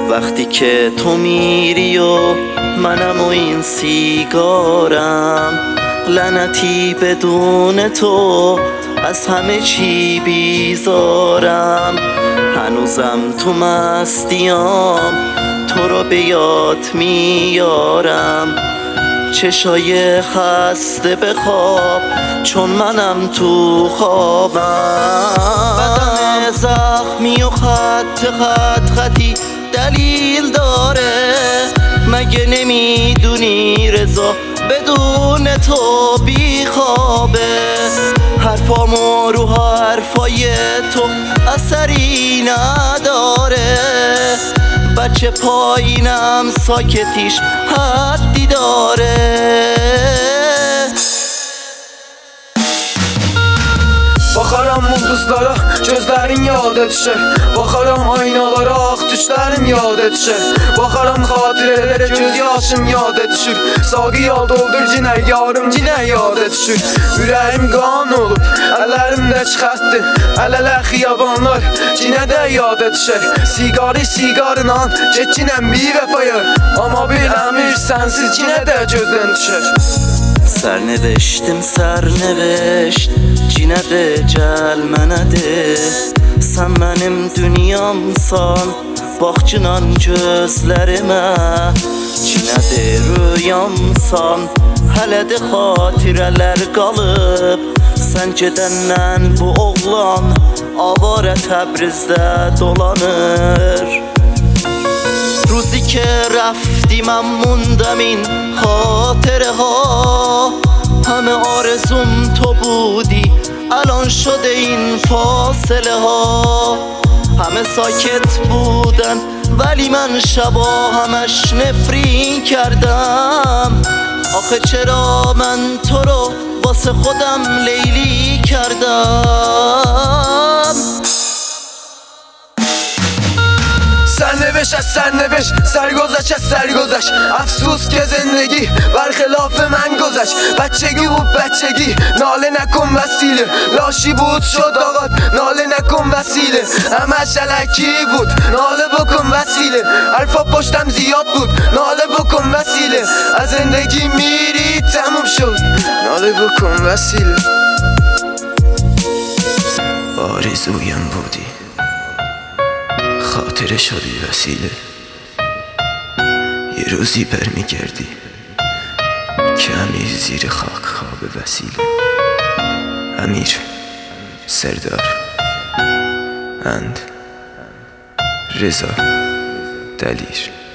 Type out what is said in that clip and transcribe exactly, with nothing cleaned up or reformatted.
وقتی که تو میری و منم و این سیگارم، لعنتی بدون تو از همه چی بیزارم. هنوزم تو مستیام تو رو به یاد میارم، چشای خسته به خواب چون منم تو خوابم. بدن زخمی و خط خط خطی دلیل داره، مگه نمیدونی رضا بدون تو بی خوابه. حرفامو رو حرفای تو اثری نداره، بچه پایینم ساکتیش حدی داره. Baxaram ulduzlara, gözlərim yad etişər. Baxaram aynalara, ağ düşlərim yad etişər. Baxaram xatirələrə, göz yaşım yad etişir. Sağı yad oldur cinə, yarım cinə yad etişir. Ürəyim qan olub, əllərimdə çıxartdı. Əl-ələ xiyabanlar, cinə də yad etişər. Siqarı siqarla, keçinəm bir vəfaya. Amma bir əmir sənsiz cinə də gözdən düşər. Sərneviştim sərnevişt, cinə də gəl mənə de. Sən mənim dünyamsan, bax cinan gözlərimə. Cinə də rüyamsan, hələ də xatirələr qalıb. Sən gedəndən bu oğlan avarə Təbrizdə dolanır. روزی که رفتی من موندم این خاطره ها، همه آرزوم تو بودی الان شده این فاصله ها. همه ساکت بودن ولی من شبا همش نفرین کردم. آخه چرا من تو رو واسه خودم لیلی کردم. سرنوشت از سرنوشت، سرگذشت از سرگذشت. افسوس که زندگی برخلاف من گذشت. بچگی بود بچگی، ناله نکن وسیله. لاشی بود شد آقات، ناله نکن وسیله. همش الکی بود، ناله بکن وسیله. حرفا پشتم زیاد بود، ناله بکن وسیله. از زندگی میری تموم شد، ناله بکن وسیله. آرزویم بودی، خاطره شدی وسیله. یه روزی برمیگردی که امیر زیر خاک خواب وسیله. امیر سردار اند رضا دلیر.